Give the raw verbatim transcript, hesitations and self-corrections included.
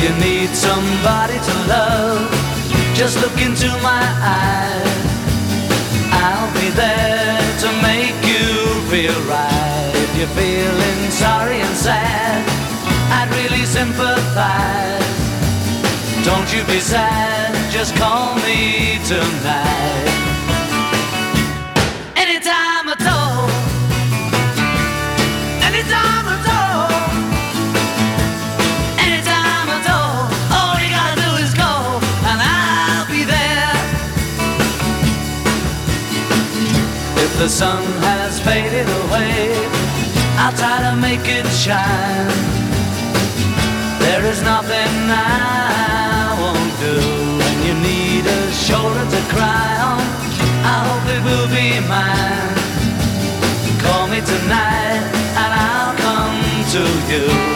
you need somebody to love, just look into my eyes. I'll be there to make you feel right. If you're feeling sorry and sad, I'd really sympathize. Don't you be sad, just call me tonight. Anytime at all, anytime at all, anytime at all. All you gotta do is go, and I'll be there. If the sun has faded away, I'll try to make it shine. There is nothing I won't do. When you need a shoulder to cry on, I hope it will be mine. Call me tonight and I'll come to you.